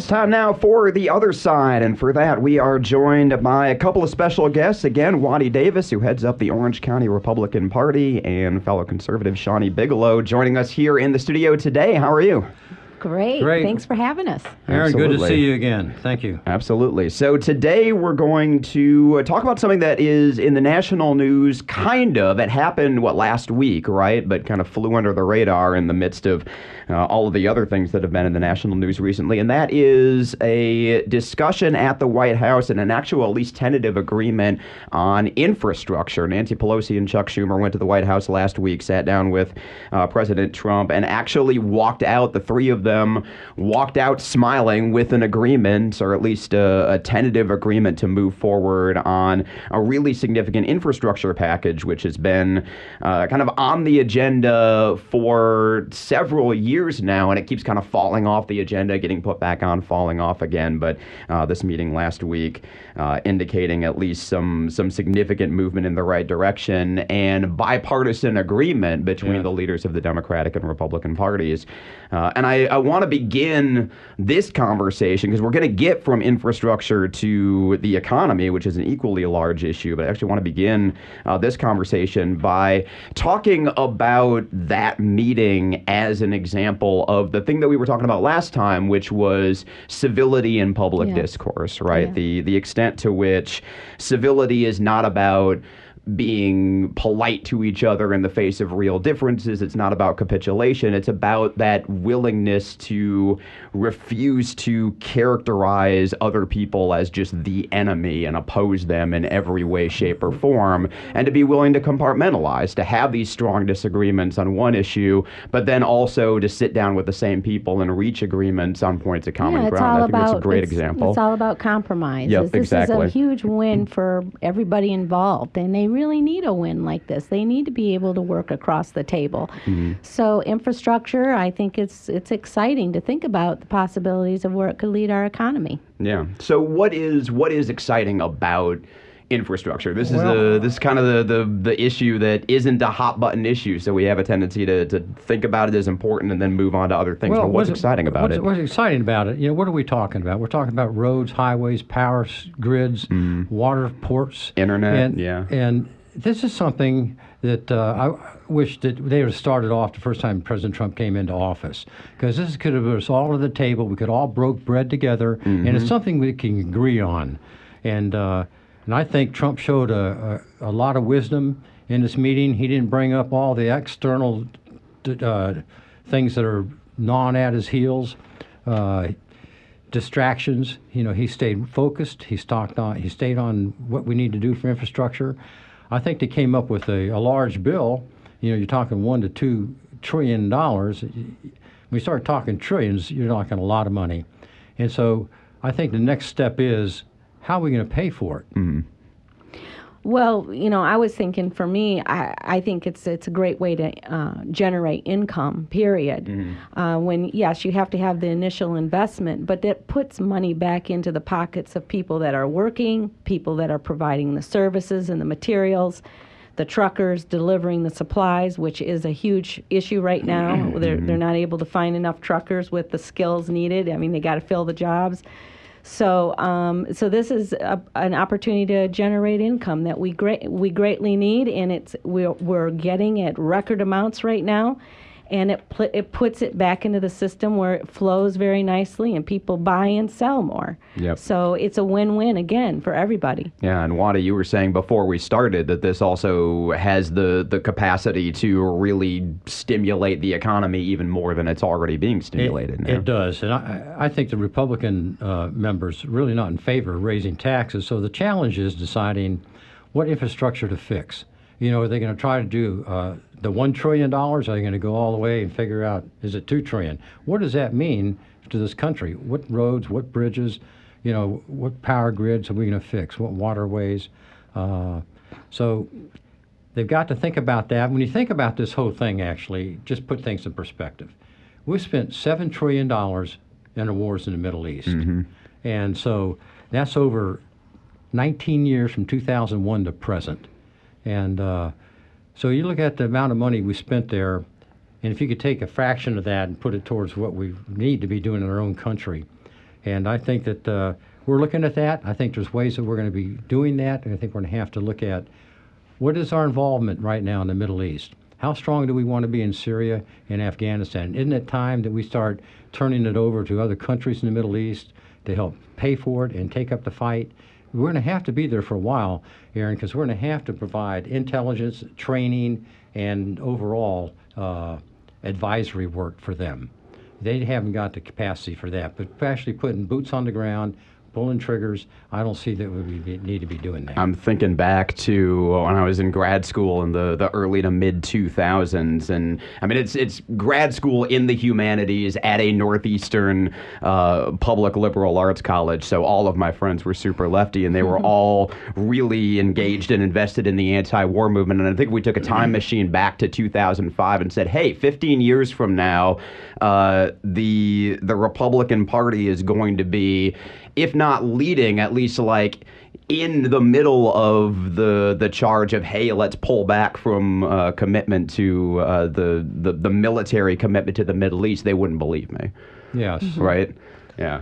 It's time now for The Other Side, and for that we are joined by a couple of special guests. Again, Waddy Davis, who heads up the Orange County Republican Party, and fellow conservative Shawnee Bigelow joining us here in the studio today. How are you? Great. Thanks for having us. Aaron, Absolutely. good to see you again. Thank you. Absolutely. So today we're going to talk about something that is in the national news, kind of. It happened, last week, right? But kind of flew under the radar in the midst of all of the other things that have been in the national news recently. And that is a discussion at the White House and an actual, at least tentative agreement on infrastructure. Nancy Pelosi and Chuck Schumer went to the White House last week, sat down with President Trump, and actually walked out, the three of them walked out smiling with an agreement, or at least a tentative agreement to move forward on a really significant infrastructure package, which has been kind of on the agenda for several years now, and it keeps kind of falling off the agenda, getting put back on, falling off again. But this meeting last week indicating at least some significant movement in the right direction and bipartisan agreement between the leaders of the Democratic and Republican parties. And I want to begin this conversation, because we're going to get from infrastructure to the economy, which is an equally large issue, but I actually want to begin this conversation by talking about that meeting as an example of the thing that we were talking about last time, which was civility in public discourse, right? Yeah. The extent to which civility is not about being polite to each other in the face of real differences. It's not about capitulation. It's about that willingness to refuse to characterize other people as just the enemy and oppose them in every way, shape, or form, and to be willing to compartmentalize, to have these strong disagreements on one issue, but then also to sit down with the same people and reach agreements on points of common ground. I think that's a great example. It's all about compromise. Yep, this exactly. is a huge win for everybody involved, and they really need a win like this. They need to be able to work across the table. Mm-hmm. So infrastructure, I think it's exciting to think about the possibilities of where it could lead our economy. Yeah. So what is exciting about infrastructure? This is kind of the issue that isn't a hot button issue, so we have a tendency to think about it as important and then move on to other things. But what's exciting about it? What's exciting about it? What are we talking about? We're talking about roads, highways, power grids, water, ports, internet. And this is something that I wish that they would have started off the first time President Trump came into office, because this could have brought us all to the table. We could all broke bread together, and it's something we can agree on. And I think Trump showed a lot of wisdom in this meeting. He didn't bring up all the external things that are gnawing at his heels, distractions. He stayed focused. He stayed on what we need to do for infrastructure. I think they came up with a large bill. You're talking $1 to $2 trillion. When you start talking trillions, you're talking a lot of money. And so I think the next step is, how are we going to pay for it? Mm-hmm. Well, I was thinking, for me, I think it's a great way to generate income, period. Mm-hmm. When, yes, you have to have the initial investment, but that puts money back into the pockets of people that are working, people that are providing the services and the materials, the truckers delivering the supplies, which is a huge issue right now. Mm-hmm. They're not able to find enough truckers with the skills needed. I mean, they got to fill the jobs. So this is an opportunity to generate income that we greatly need, and we're getting at record amounts right now, and it puts it back into the system where it flows very nicely and people buy and sell more. Yep. So it's a win-win again for everybody. Yeah, and Waddy, you were saying before we started that this also has the capacity to really stimulate the economy even more than it's already being stimulated now. It does, and I think the Republican members really not in favor of raising taxes. So the challenge is deciding what infrastructure to fix. Are they going to try to do the $1 trillion? Are they going to go all the way and figure out, is it $2 trillion? What does that mean to this country? What roads, what bridges, what power grids are we going to fix? What waterways? So they've got to think about that. When you think about this whole thing, actually, just put things in perspective. We spent $7 trillion in the wars in the Middle East. Mm-hmm. And so that's over 19 years from 2001 to present. And so you look at the amount of money we spent there, and if you could take a fraction of that and put it towards what we need to be doing in our own country, And I think that we're looking at that. I think there's ways that we're going to be doing that. And I think we're going to have to look at what is our involvement right now in the Middle East? How strong do we want to be in Syria and Afghanistan? Isn't it time that we start turning it over to other countries in the Middle East to help pay for it and take up the fight? We're going to have to be there for a while, Aaron, because we're going to have to provide intelligence, training, and overall advisory work for them. They haven't got the capacity for that, but actually putting boots on the ground, pulling triggers, I don't see that we need to be doing that. I'm thinking back to when I was in grad school in the early to mid 2000s, and I mean it's grad school in the humanities at a Northeastern public liberal arts college. So all of my friends were super lefty, and they were all really engaged and invested in the anti-war movement. And I think we took a time machine back to 2005 and said, hey, 15 years from now, the Republican Party is going to be, if not leading, at least like in the middle of the charge of, hey, let's pull back from commitment to the military commitment to the Middle East. They wouldn't believe me. Yes. Right? Yeah.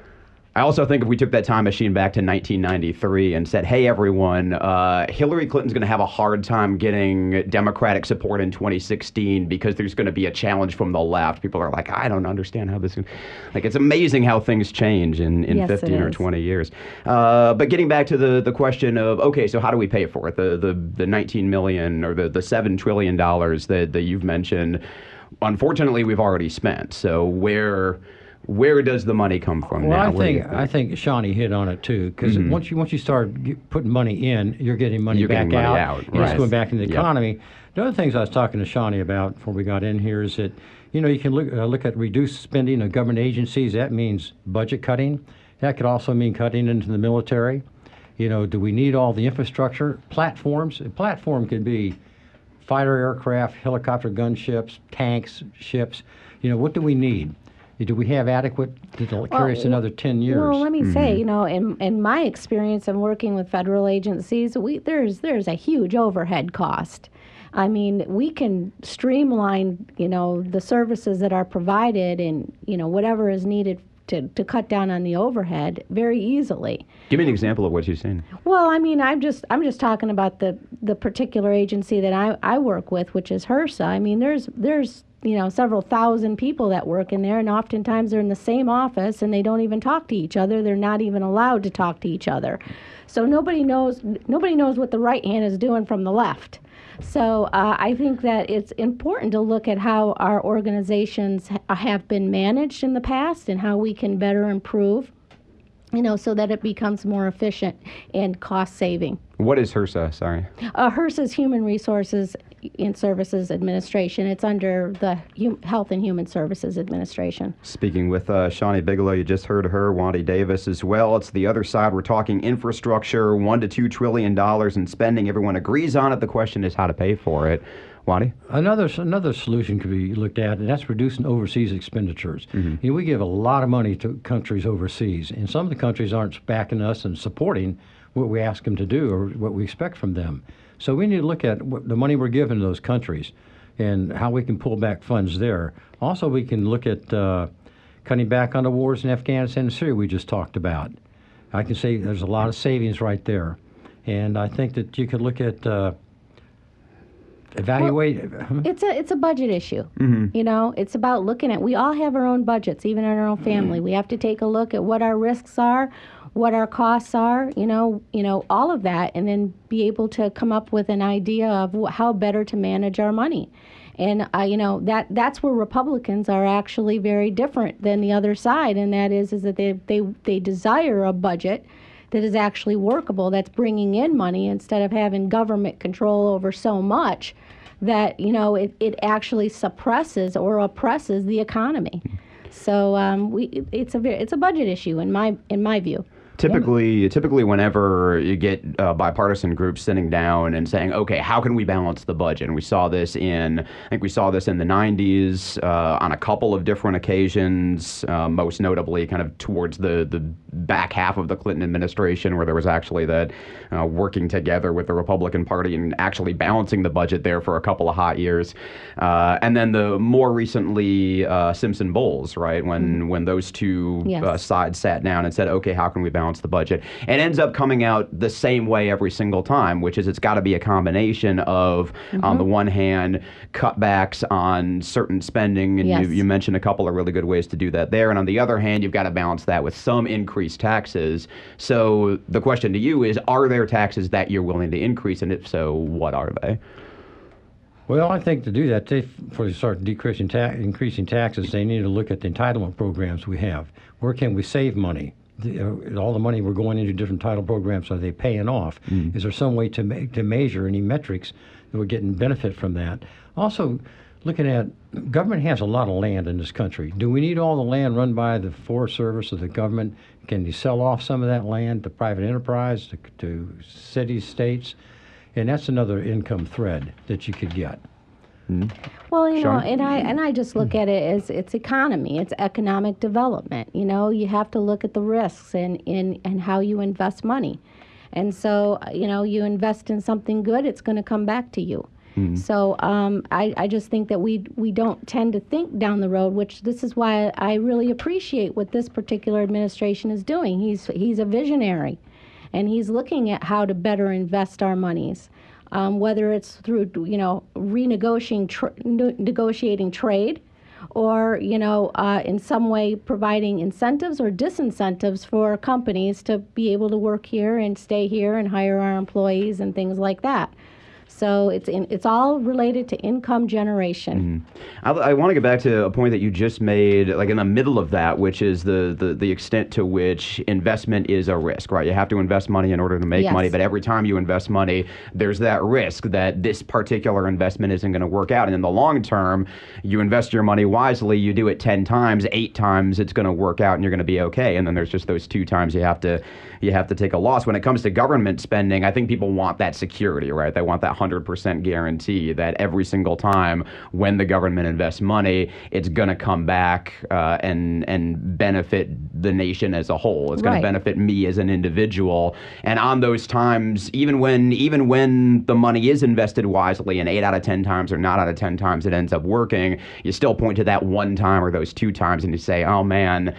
I also think if we took that time machine back to 1993 and said, hey, everyone, Hillary Clinton's going to have a hard time getting Democratic support in 2016 because there's going to be a challenge from the left. People are like, I don't understand how this is. Like, it's amazing how things change in Yes, 15 it or is. 20 years. But getting back to the question of, okay, so how do we pay for it? The 19 million or the $7 trillion that you've mentioned, unfortunately, we've already spent. So where does the money come from Well, now? I think Shawnee hit on it too, because once you start putting money in, you're getting money You're back getting money out, out, and it's right. going back into the Yep. economy. The other things I was talking to Shawnee about before we got in here is that you can look at reduced spending of government agencies. That means budget cutting. That could also mean cutting into the military. Do we need all the infrastructure platforms? A platform could be fighter aircraft, helicopter gunships, tanks, ships. What do we need? Do we have adequate to carry us another 10 years? Well, let me say, in my experience in working with federal agencies, there's a huge overhead cost. I mean, we can streamline, the services that are provided and, whatever is needed to cut down on the overhead very easily. Give me an example of what you're saying. Well, I mean, I'm just talking about the particular agency that I work with, which is HRSA. I mean, there's several thousand people that work in there, and oftentimes they're in the same office and they don't even talk to each other. They're not even allowed to talk to each other. So nobody knows what the right hand is doing from the left. So I think that it's important to look at how our organizations have been managed in the past and how we can better improve, so that it becomes more efficient and cost saving. What is HRSA? Sorry. HRSA is Human Resources and Services Administration. It's under the Health and Human Services Administration. Speaking with Shawnee Bigelow, you just heard her, Wanda Davis as well. It's the other side. We're talking infrastructure, $1 to $2 trillion in spending. Everyone agrees on it. The question is how to pay for it. Wanda? Another solution could be looked at, and that's reducing overseas expenditures. We give a lot of money to countries overseas, and some of the countries aren't backing us and supporting what we ask them to do or what we expect from them. So we need to look at the money we're giving to those countries and how we can pull back funds there. Also, we can look at cutting back on the wars in Afghanistan and Syria we just talked about. I can say there's a lot of savings right there. And I think that you could look at evaluate. It's a budget issue. It's about looking at, we all have our own budgets, even in our own family. We have to take a look at what our risks are, what our costs are, all of that, and then be able to come up with an idea of how better to manage our money. And that's where Republicans are actually very different than the other side, and that is that they desire a budget that is actually workable, that's bringing in money instead of having government control over so much that it actually suppresses or oppresses the economy. So it's a budget issue in my view. Typically, whenever you get bipartisan groups sitting down and saying, "Okay, how can we balance the budget?" And we saw this in, I think we saw this in the '90s on a couple of different occasions. Most notably, kind of towards the back half of the Clinton administration, where there was actually that working together with the Republican Party and actually balancing the budget there for a couple of hot years. And then the more recently Simpson Bowles, right, when those two sides sat down and said, "Okay, how can we balance the budget?" It ends up coming out the same way every single time, which is it's got to be a combination of, on the one hand, cutbacks on certain spending, and you mentioned a couple of really good ways to do that there, and on the other hand, you've got to balance that with some increased taxes. So the question to you is, are there taxes that you're willing to increase, and if so, what are they? Well, I think to do that, before they start increasing taxes, they need to look at the entitlement programs we have. Where can we save money? All the money we're going into different title programs, are they paying off? Is there some way to measure any metrics that we're getting benefit from that? Also, looking at, government has a lot of land in this country. Do we need all the land run by the Forest Service or the government? Can you sell off some of that land to private enterprise, to cities, states? And that's another income thread that you could get. Well, you know, and I just look at it as it's economy, it's economic development. You know, you have to look at the risks and how you invest money. And so, you know, you invest in something good, it's going to come back to you. So I just think that we don't tend to think down the road, which this is why I really appreciate what this particular administration is doing. He's a visionary, and he's looking at how to better invest our monies. Whether it's through, you know, negotiating trade, or, you know, in some way providing incentives or disincentives for companies to be able to work here and stay here and hire our employees and things like that. So it's all related to income generation. I want to get back to a point that you just made, like in the middle of that, which is the extent to which investment is a risk, right? You have to invest money in order to make money, but every time you invest money, there's that risk that this particular investment isn't going to work out. And in the long term, you invest your money wisely, you do it 10 times, 8 times, it's going to work out and you're going to be okay. And then there's just those 2 times you have to take a loss. When it comes to government spending, I think people want that security, right? They want that 100% guarantee that every single time when the government invests money, it's going to come back and benefit the nation as a whole. It's going to benefit me as an individual. And on those times, even when the money is invested wisely, and 8 out of 10 times or not out of 10 times it ends up working, you still point to that 1 time or those 2 times and you say, oh man,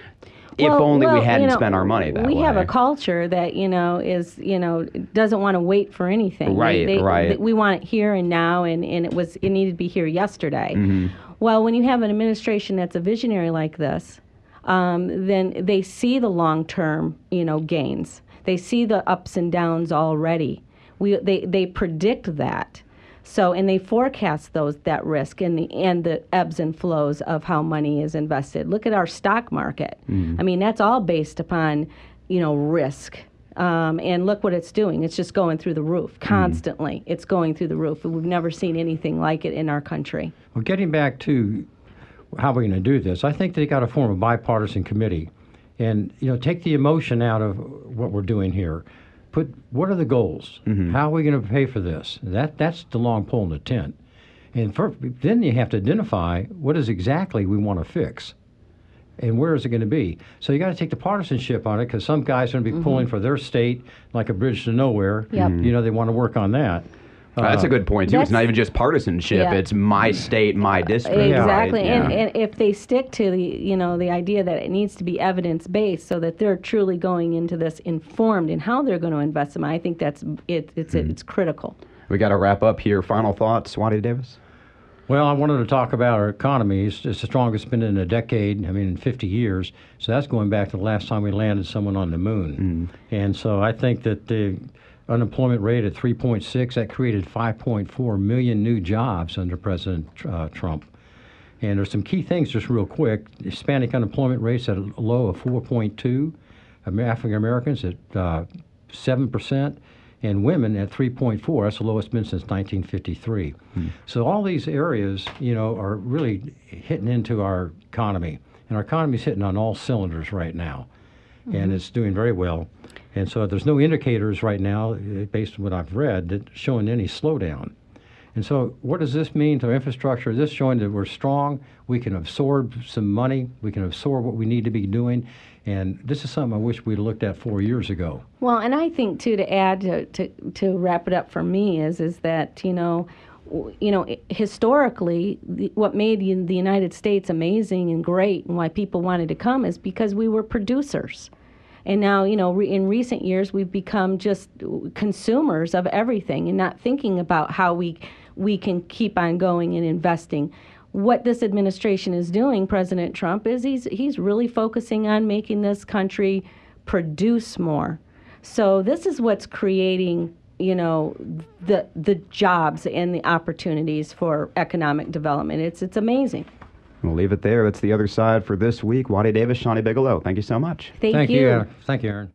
if only we hadn't spent our money that way. We have a culture that, you know, doesn't want to wait for anything. Right. We want it here and now, and it needed to be here yesterday. Well, when you have an administration that's a visionary like this, then they see the long-term, you know, gains. They see the ups and downs already. They predict that. So, and they forecast that risk and the ebbs and flows of how money is invested. Look at our stock market. I mean, that's all based upon, you know, risk. And look what it's doing. It's just going through the roof constantly. It's going through the roof. We've never seen anything like it in our country. Well, getting back to how we're going to do this, I think they got to form a bipartisan committee, and, you know, take the emotion out of what we're doing here. What are the goals? How are we going to pay for this? That's the long pole in the tent. And then you have to identify what is exactly we want to fix and where is it going to be. So you got to take the partisanship on it, because some guys are going to be pulling for their state like a bridge to nowhere. You know, they want to work on that. That's a good point, too. It's not even just partisanship. It's my state, my district. Exactly. Right? And if they stick to the idea that it needs to be evidence-based, so that they're truly going into this informed in how they're going to invest them, I think it's critical. We got to wrap up here. Final thoughts, Waddy Davis? Well, I wanted to talk about our economy. It's the strongest it's been in a decade, in 50 years. So that's going back to the last time we landed someone on the moon. And so I think that the unemployment rate at 3.6, that created 5.4 million new jobs under President Trump. And there's some key things, just real quick. Hispanic unemployment rates at a low of 4.2, African Americans at 7%, and women at 3.4. That's the lowest been since 1953. So all these areas, are really hitting into our economy, and our economy's hitting on all cylinders right now. and it's doing very well. And so there's no indicators right now, based on what I've read, that showing any slowdown. And so what does this mean to infrastructure? Is this showing that we're strong? We can absorb some money. We can absorb what we need to be doing. And this is something I wish we'd looked at 4 years ago. Well, and I think, too, to add, to wrap it up for me is that, historically, what made the United States amazing and great and why people wanted to come is because we were producers. And now, in recent years, we've become just consumers of everything and not thinking about how we can keep on going and investing. What this administration is doing, President Trump, is he's really focusing on making this country produce more. So this is what's creating, the jobs and the opportunities for economic development. It's amazing. We'll leave it there. That's The Other Side for this week. Waddy Davis, Shani Bigelow, thank you so much. Thank you. Thank you, Aaron.